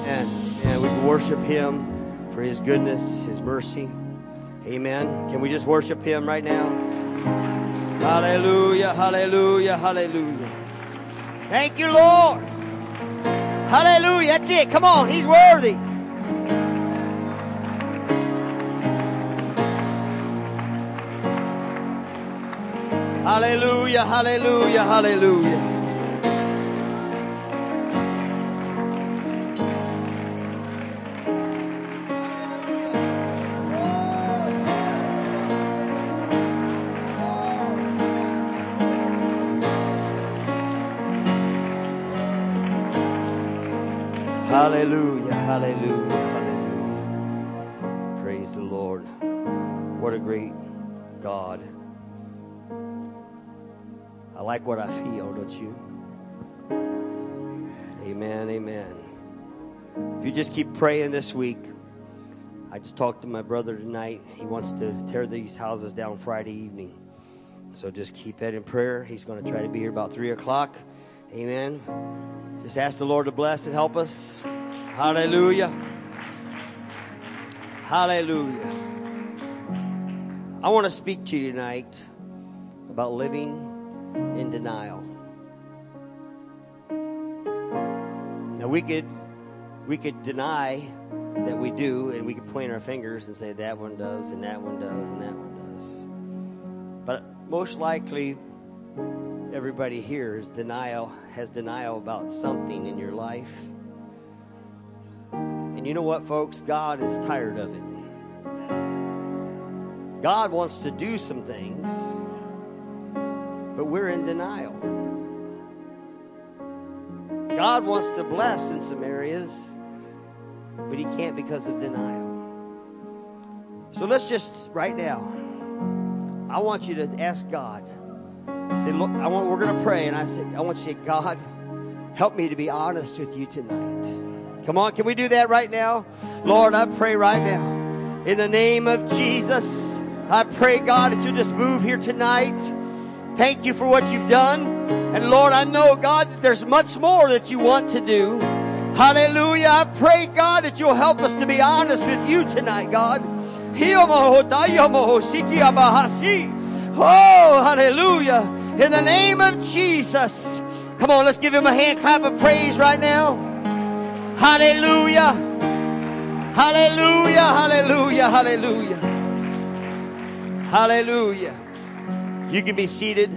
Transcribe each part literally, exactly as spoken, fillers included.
And, and we can worship Him for His goodness, His mercy. Amen. Can we just worship Him right now? Hallelujah, hallelujah, hallelujah. Thank you, Lord. Hallelujah. That's it. Come on. He's worthy. Hallelujah, hallelujah, hallelujah. Hallelujah, hallelujah, hallelujah. Praise the Lord. What a great God. I like what I feel, don't you? Amen, amen. If you just keep praying this week. I just talked to my brother tonight. He wants to tear these houses down Friday evening. So just keep that in prayer. He's going to try to be here about three o'clock. Amen. Just ask the Lord to bless and help us. Hallelujah. Hallelujah. I want to speak to you tonight about living in denial. Now we could we could deny that we do, and we could point our fingers and say that one does, and that one does, and that one does. But most likely everybody here is denial, has denial about something in your life. And you know what, folks? God is tired of it. God wants to do some things, but we're in denial. God wants to bless in some areas, but He can't because of denial. So let's just, right now, I want you to ask God. Say, look, I want, we're going to pray, and I say, I want you to say, God, help me to be honest with you tonight. Come on, can we do that right now? Lord, I pray right now, in the name of Jesus, I pray, God, that you just move here tonight. Thank you for what you've done. And Lord, I know, God, that there's much more that you want to do. Hallelujah. I pray, God, that you'll help us to be honest with you tonight, God. Oh, hallelujah. In the name of Jesus. Come on, let's give him a hand clap of praise right now. Hallelujah. Hallelujah. Hallelujah. Hallelujah. Hallelujah. You can be seated.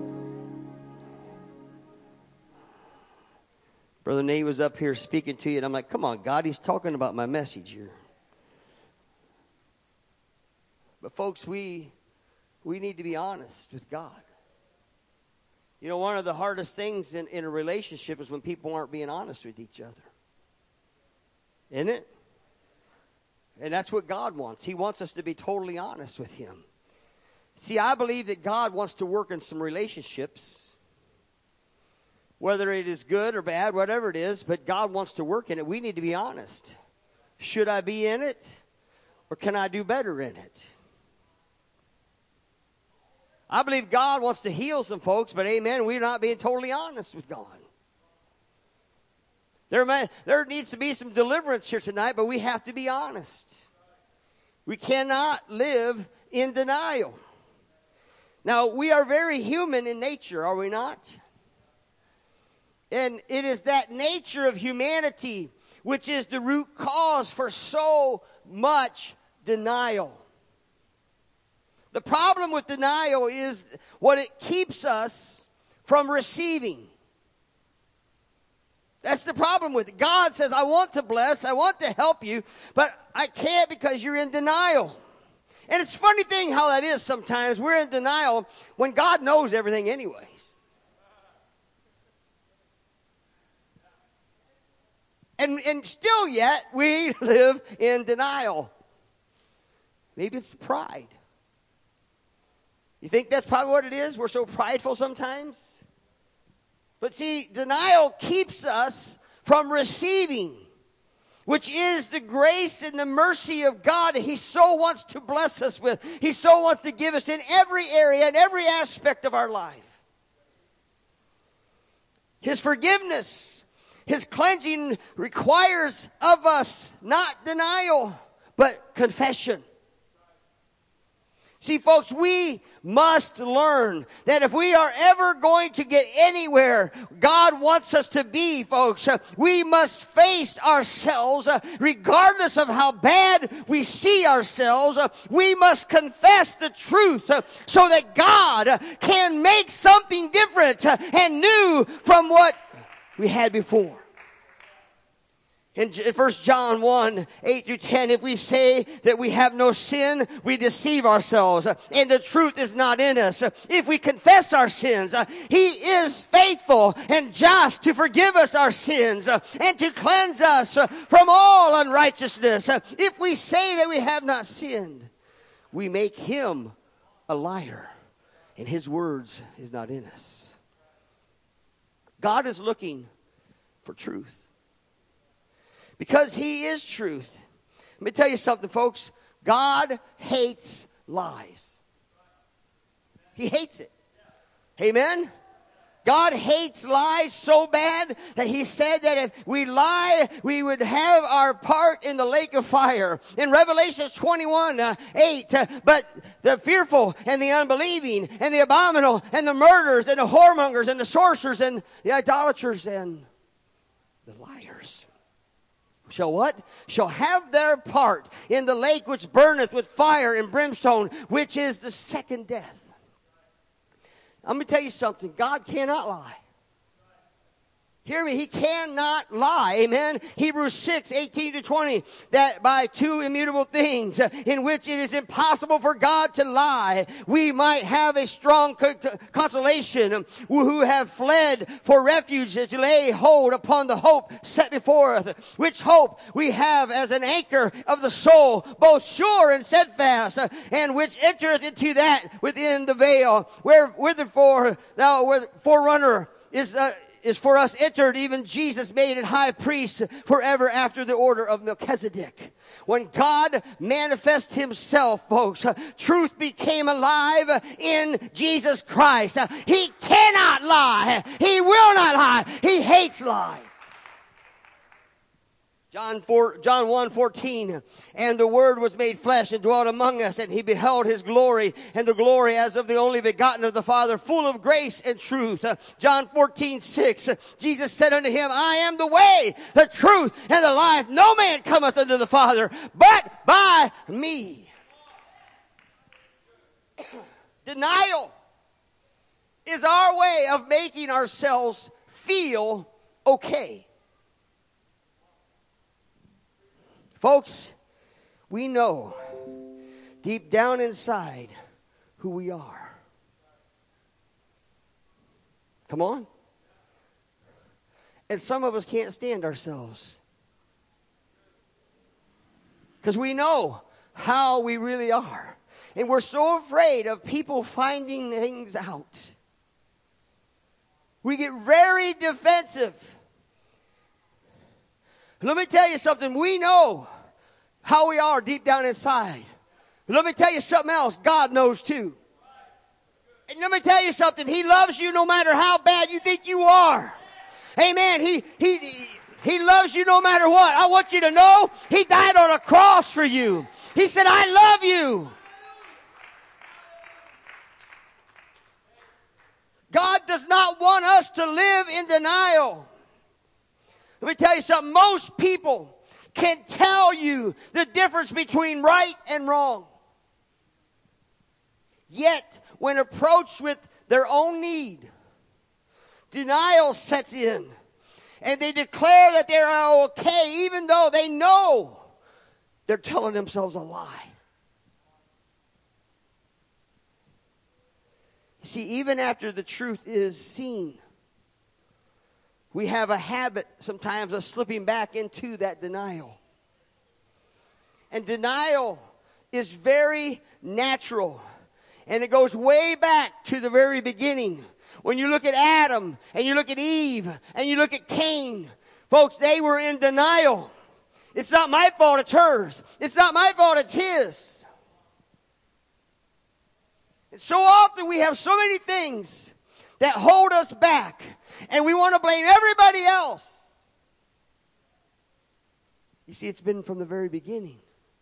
Brother Nate was up here speaking to you, and I'm like, come on, God, he's talking about my message here. But folks, we we need to be honest with God. You know, one of the hardest things in, in a relationship is when people aren't being honest with each other. Isn't it? And that's what God wants. He wants us to be totally honest with Him. See, I believe that God wants to work in some relationships, whether it is good or bad, whatever it is, but God wants to work in it. We need to be honest. Should I be in it, or can I do better in it? I believe God wants to heal some folks, but amen, we're not being totally honest with God. There, may, there needs to be some deliverance here tonight, but we have to be honest. We cannot live in denial. Now, we are very human in nature, are we not? And it is that nature of humanity which is the root cause for so much denial. The problem with denial is what it keeps us from receiving. That's the problem with it. God says, I want to bless, I want to help you, but I can't because you're in denial. And it's a funny thing how that is sometimes. We're in denial when God knows everything anyways. And, and still yet, we live in denial. Maybe it's pride. You think that's probably what it is? We're so prideful sometimes. But see, denial keeps us from receiving, which is the grace and the mercy of God that He so wants to bless us with. He so wants to give us in every area, in every aspect of our life. His forgiveness, His cleansing requires of us not denial, but confession. See, folks, we must learn that if we are ever going to get anywhere God wants us to be, folks, uh, we must face ourselves, uh, regardless of how bad we see ourselves. Uh, we must confess the truth uh, so that God uh, can make something different uh, and new from what we had before. In First John one, eight through ten, if we say that we have no sin, we deceive ourselves, and the truth is not in us. If we confess our sins, He is faithful and just to forgive us our sins and to cleanse us from all unrighteousness. If we say that we have not sinned, we make Him a liar, and His words is not in us. God is looking for truth. Because He is truth. Let me tell you something, folks. God hates lies. He hates it. Amen? God hates lies so bad that He said that if we lie, we would have our part in the lake of fire. In Revelation twenty-one, uh, eight, uh, but the fearful and the unbelieving and the abominable and the murderers and the whoremongers and the sorcerers and the idolaters and the liars shall what? Shall have their part in the lake which burneth with fire and brimstone, which is the second death. Let me tell you something. God cannot lie. Hear me, He cannot lie. Amen. Hebrews six, eighteen to twenty. That by two immutable things in which it is impossible for God to lie, we might have a strong co- consolation who have fled for refuge to lay hold upon the hope set before us. Which hope we have as an anchor of the soul, both sure and steadfast, and which entereth into that within the veil, where whitherefore thou forerunner is uh, is for us entered, even Jesus made it high priest forever after the order of Melchizedek. When God manifests Himself, folks, uh, truth became alive in Jesus Christ. Uh, he cannot lie. He will not lie. He hates lies. John four, John one fourteen, and the Word was made flesh and dwelt among us, and He beheld His glory, and the glory as of the only begotten of the Father, full of grace and truth. Uh, John fourteen six, Jesus said unto him, I am the way, the truth, and the life. No man cometh unto the Father, but by me. Denial is our way of making ourselves feel okay. Folks, we know deep down inside who we are. Come on. And some of us can't stand ourselves. Because we know how we really are. And we're so afraid of people finding things out. We get very defensive. Let me tell you something. We know how we are deep down inside. Let me tell you something else. God knows too. And let me tell you something. He loves you no matter how bad you think you are. Amen. He, he, he loves you no matter what. I want you to know He died on a cross for you. He said, I love you. God does not want us to live in denial. Let me tell you something. Most people can tell you the difference between right and wrong. Yet, when approached with their own need, denial sets in. And they declare that they are okay, even though they know they're telling themselves a lie. You see, even after the truth is seen, we have a habit sometimes of slipping back into that denial. And denial is very natural. And it goes way back to the very beginning. When you look at Adam and you look at Eve and you look at Cain, folks, they were in denial. It's not my fault, it's hers. It's not my fault, it's his. And so often we have so many things that hold us back. And we want to blame everybody else. You see, it's been from the very beginning.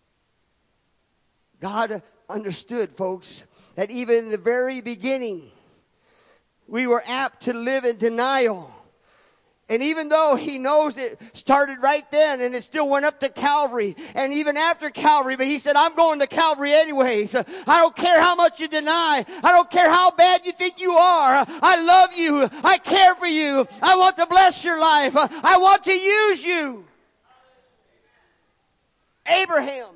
God understood, folks, that even in the very beginning, we were apt to live in denial. And even though he knows it started right then and it still went up to Calvary and even after Calvary, but he said, I'm going to Calvary anyways. I don't care how much you deny. I don't care how bad you think you are. I love you. I care for you. I want to bless your life. I want to use you. Abraham.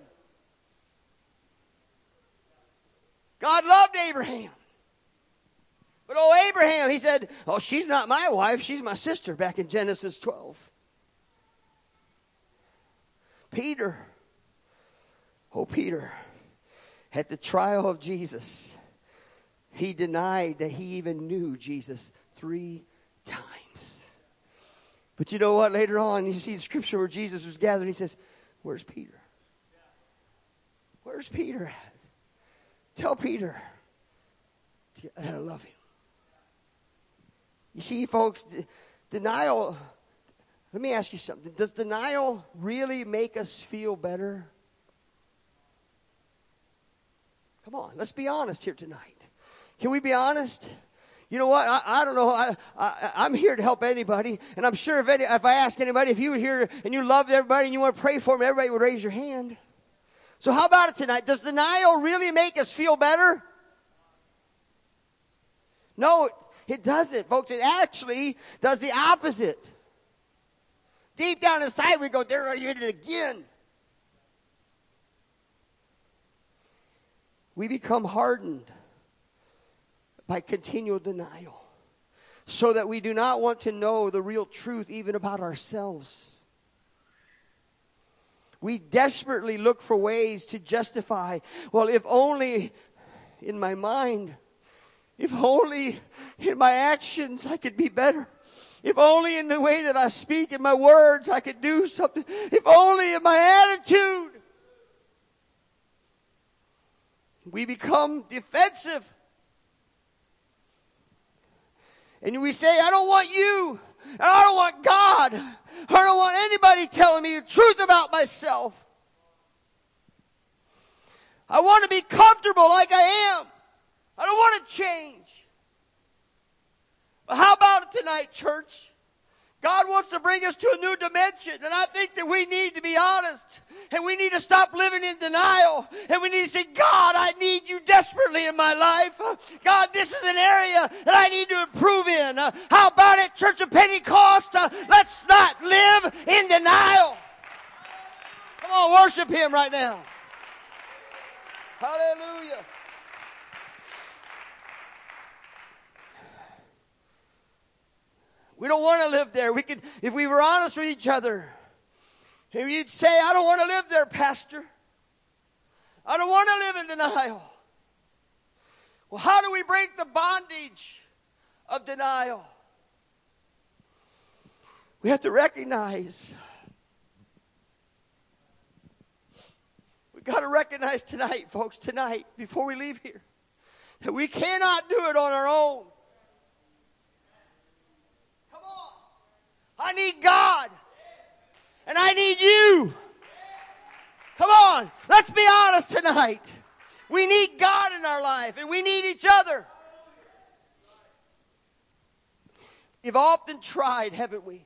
God loved Abraham. But oh, Abraham, he said, oh, she's not my wife, she's my sister, back in Genesis twelve. Peter, oh, Peter, at the trial of Jesus, he denied that he even knew Jesus three times. But you know what? Later on, you see the scripture where Jesus was gathered, he says, where's Peter? Where's Peter at? Tell Peter that I love him. You see, folks, d- denial, let me ask you something. Does denial really make us feel better? Come on, let's be honest here tonight. Can we be honest? You know what? I, I don't know. I, I, I'm here to help anybody. And I'm sure if, any, if I ask anybody, if you were here and you loved everybody and you want to pray for them, everybody would raise your hand. So how about it tonight? Does denial really make us feel better? No, it doesn't, folks. It actually does the opposite. Deep down inside, we go, there you did it again. We become hardened by continual denial so that we do not want to know the real truth even about ourselves. We desperately look for ways to justify, well, if only in my mind, if only in my actions I could be better. If only in the way that I speak and my words I could do something. If only in my attitude. We become defensive. And we say, I don't want you. And I don't want God. I don't want anybody telling me the truth about myself. I want to be comfortable like I am. I don't want to change. But how about it tonight, church? God wants to bring us to a new dimension. And I think that we need to be honest. And we need to stop living in denial. And we need to say, God, I need you desperately in my life. God, this is an area that I need to improve in. Uh, how about it, Church of Pentecost? Uh, let's not live in denial. Come on, worship him right now. Hallelujah. We don't want to live there. We could, if we were honest with each other, if you'd say, I don't want to live there, Pastor. I don't want to live in denial. Well, how do we break the bondage of denial? We have to recognize. We've got to recognize tonight, folks, tonight, before we leave here, that we cannot do it on our own. I need God. And I need you. Come on. Let's be honest tonight. We need God in our life. And we need each other. We've often tried, haven't we?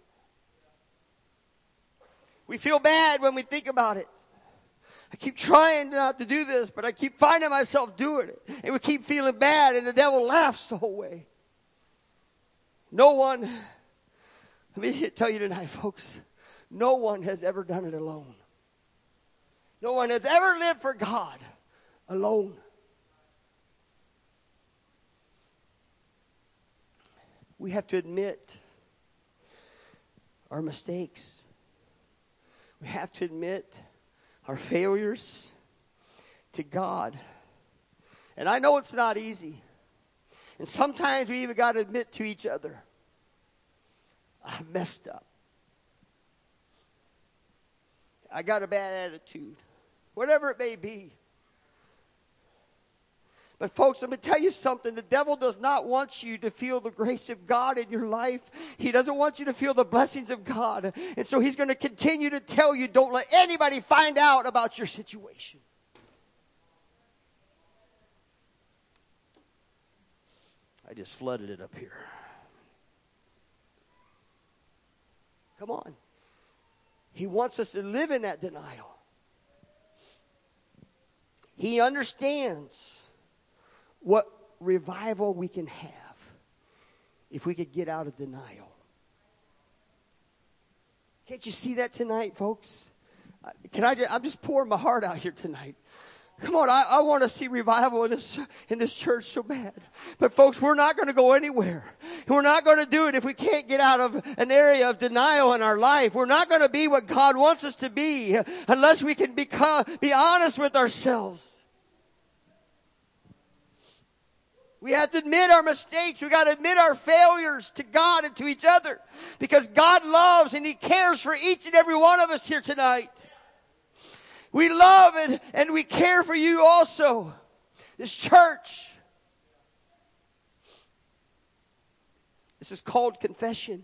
We feel bad when we think about it. I keep trying not to do this, but I keep finding myself doing it. And we keep feeling bad, and the devil laughs the whole way. No one... Let me tell you tonight, folks, no one has ever done it alone. No one has ever lived for God alone. We have to admit our mistakes. We have to admit our failures to God. And I know it's not easy. And sometimes we even got to admit to each other, I messed up. I got a bad attitude. Whatever it may be. But folks, let me tell you something. The devil does not want you to feel the grace of God in your life. He doesn't want you to feel the blessings of God. And so he's going to continue to tell you, don't let anybody find out about your situation. I just flooded it up here. Come on. He wants us to live in that denial. He understands what revival we can have if we could get out of denial. Can't you see that tonight, folks? Can I? I'm just pouring my heart out here tonight. Come on, I, I want to see revival in this in this church so bad. But folks, we're not going to go anywhere. We're not going to do it if we can't get out of an area of denial in our life. We're not going to be what God wants us to be unless we can become, be honest with ourselves. We have to admit our mistakes. We got to admit our failures to God and to each other. Because God loves and He cares for each and every one of us here tonight. We love and, and we care for you also. This church. This is called confession.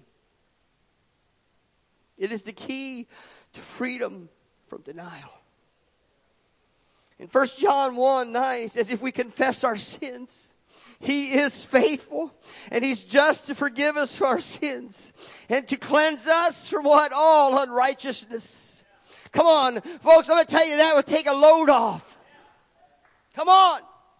It is the key to freedom from denial. In First John one nine, he says, if we confess our sins, He is faithful and He's just to forgive us for our sins and to cleanse us from what? All unrighteousness. Come on, folks, I'm going to tell you that would take a load off. Come on.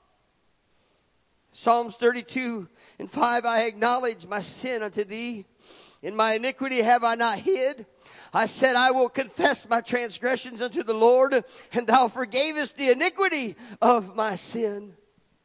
Psalms thirty-two and five, I acknowledge my sin unto Thee. In my iniquity have I not hid. I said, I will confess my transgressions unto the Lord, and Thou forgavest the iniquity of my sin.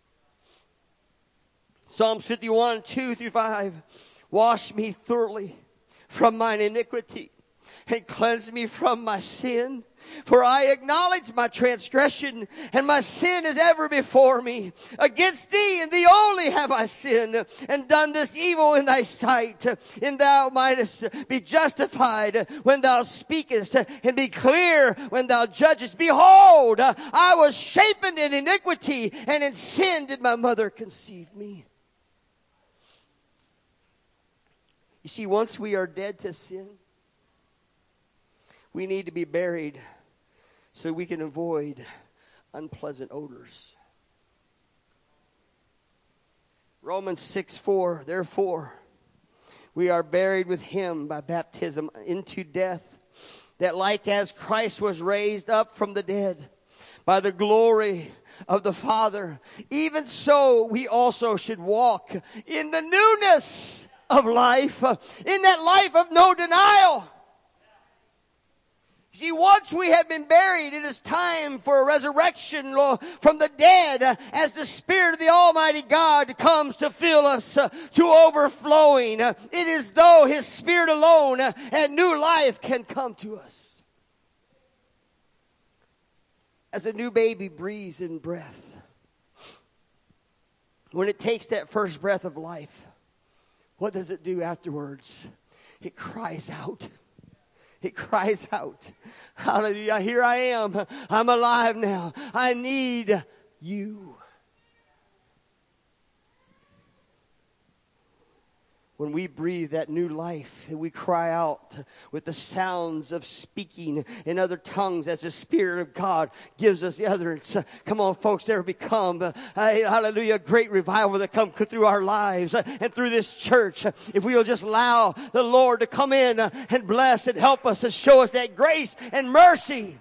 Psalms fifty-one, two through five. Wash me thoroughly from mine iniquity and cleanse me from my sin. For I acknowledge my transgression, and my sin is ever before me. Against Thee and Thee only have I sinned, and done this evil in Thy sight. And Thou mightest be justified when Thou speakest, and be clear when Thou judgest. Behold, I was shapen in iniquity, and in sin did my mother conceive me. You see, once we are dead to sin, we need to be buried so we can avoid unpleasant odors. Romans six four, therefore, we are buried with Him by baptism into death, that like as Christ was raised up from the dead by the glory of the Father, even so we also should walk in the newness of life, in that life of no denial. See, once we have been buried, it is time for a resurrection from the dead as the Spirit of the Almighty God comes to fill us to overflowing. It is though His Spirit alone and new life can come to us. As a new baby breathes in breath, when it takes that first breath of life, what does it do afterwards? It cries out. It cries out, hallelujah, here I am. I'm alive now. I need you. When we breathe that new life, and we cry out with the sounds of speaking in other tongues as the Spirit of God gives us the utterance. Come on, folks, there will become, uh, hallelujah, great revival that come through our lives uh, and through this church. If we will just allow the Lord to come in uh, and bless and help us and show us that grace and mercy.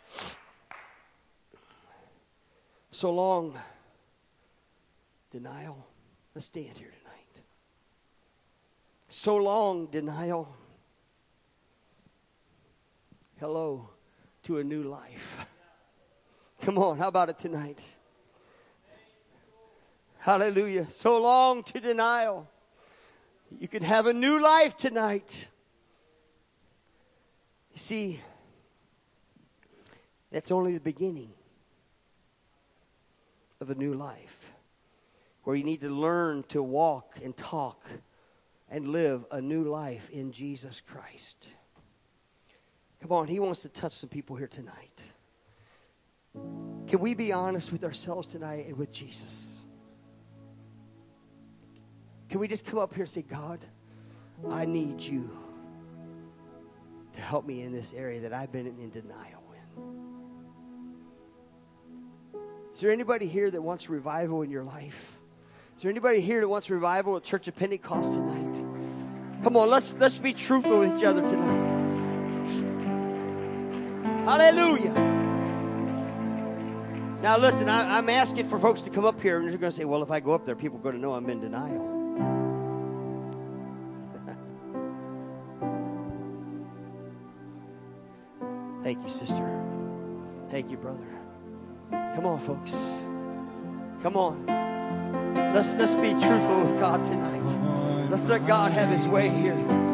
So long, denial. Let's stand here tonight. So long, denial. Hello to a new life. Come on, how about it tonight? Hallelujah. So long to denial. You can have a new life tonight. You see, that's only the beginning of a new life, where you need to learn to walk and talk and live a new life in Jesus Christ. Come on, He wants to touch some people here tonight. Can we be honest with ourselves tonight and with Jesus? Can we just come up here and say, God, I need you to help me in this area that I've been in denial in. Is there anybody here that wants revival in your life? Is there anybody here that wants revival at Church of Pentecost tonight? Come on, let's let's be truthful with each other tonight. Hallelujah. Now listen, I, I'm asking for folks to come up here, and they're going to say, well, if I go up there, people are going to know I'm in denial. Thank you, sister. Thank you, brother. Come on, folks. Come on. Let's, let's be truthful with God tonight. Let's let God have his way here.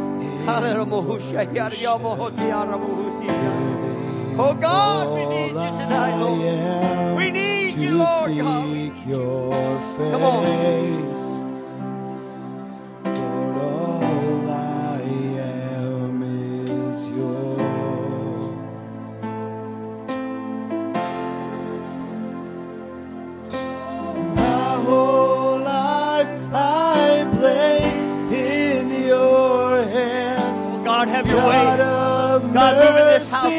Oh, God, we need you tonight, Lord. We need you, Lord God. We need you. Come on. Have your way. God, move in this house